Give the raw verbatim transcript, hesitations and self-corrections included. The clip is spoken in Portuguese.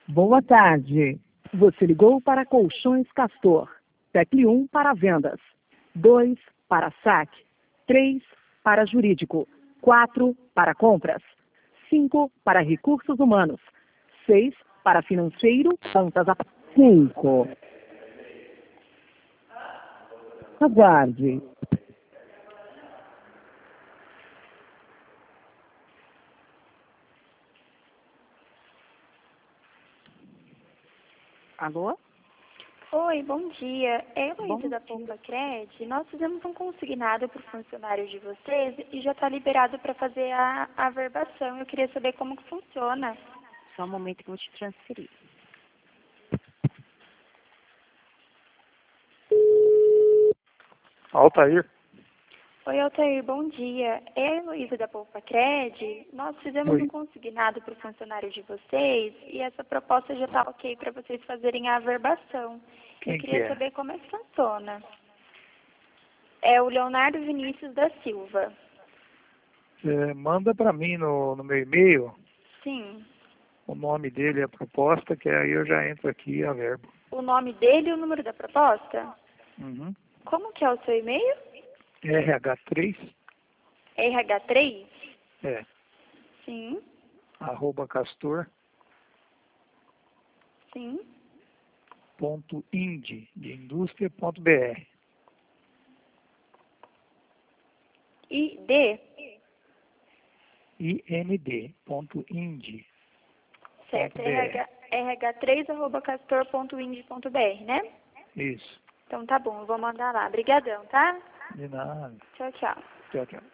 Boa tarde. Você ligou para Colchões Castor. Tecle um para vendas. dois para saque. três para jurídico. quatro para compras. cinco para recursos humanos. seis para financeiro. Contas a... cinco. Aguarde. Alô? Oi, bom dia. É a Heloísa Bom da dia. Poupa Cred. Nós fizemos um consignado para o funcionário de vocês e já está liberado para fazer a a averbação. Eu queria saber como que funciona. Só um momento que eu vou te transferir. Altair. Oi, Altair, bom dia. É a Heloísa da Poupa Cred. Nós fizemos Oi. um consignado para o funcionário de vocês e essa proposta já está ok para vocês fazerem a averbação. Quem Eu que queria é? saber como é que funciona. É o Leonardo Vinícius da Silva. Você manda para mim no, no meu e-mail Sim. o nome dele e a proposta, que aí eu já entro aqui e averbo. O nome dele e o número da proposta? Uhum. Como que é o seu e-mail? R H três, R H três? é, Sim, arroba castor sim. ponto ind, de indústria ponto br. I D? ind, ponto ind. Certo, Ponto R H, R H três arroba castor ponto ind ponto br, né? Isso. Então tá bom, eu vou mandar lá. Obrigadão, tá? De nada. Tchau, tchau. Tchau, tchau.